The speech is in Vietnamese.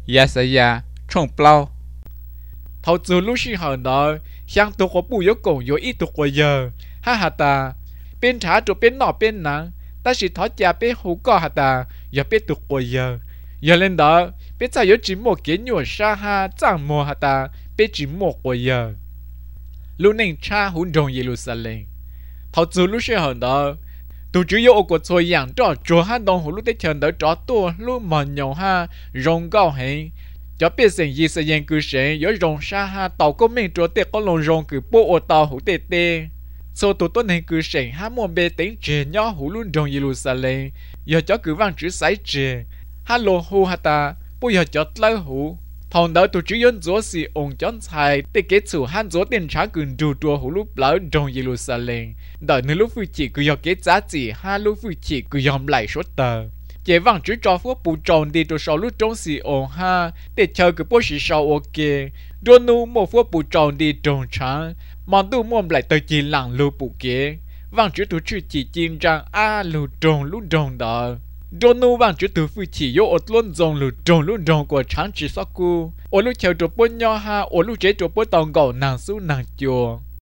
ya sa ya trồng plau thầu từ lúc sinh hở đó sang tụ có bùi yếu cổ yếu ít tụ của giờ ha hà ta bên trả tụ bên nọ bên nắng ta chỉ thọ cha bên hú cò hà ta giờ bên tụ của giờ lên đó bên ta yếu chỉ một cái nhựa sa ha chẳng mua hà ta bên chỉ một của giờ lúc này cha hú rồng Jerusalem thầu từ lúc sinh hở đó tụ chủ yếu của tôi养cho chúa ha đông hú lúc tới chân đó cho tôi lúc mà nhau ha rồng cao hình cho biết rằng gì sẽ nhận cứ sẽ có rong sa ha tàu có mình chúa tết có lòng rong cứ bộ ô tàu hủ tê tê sau tụi tôi nên cứ sẽ ha mua bê tính trẻ nhỏ hủ luôn rong Jerusalem giờ cho cứ vang chữ sái trẻ ha lô hù ha ta bây giờ cho lâu hủ thằng đó tụi chú yon chúa si ông chọn xài để kết chủ han chúa tiền trả cứ đủ chùa hủ lúc lỡ rong Jerusalem đợi nếu lúc vui chỉ cứ giờ kết giá trị ha lúc vui chỉ cứ dòm lại số tờ chế vang chữ cho phước bù tròn đi từ sau lúc trong xì ổn ha để chờ cái bố sĩ sau ok đôi nu một phước bù tròn đi tròn trắng mà tu mồm lại tới chỉ lặng lưu bù kế vang chữ tu chữ chỉ chiên rằng a lưu tròn đó đôi nu vang chữ tu phu chỉ yo ốt luôn dòng lưu tròn của trắng chỉ sắc cu ô lúc chờ chụp bún nho ha ô lúc chế chụp bún tàu gạo nàng su nàng chùa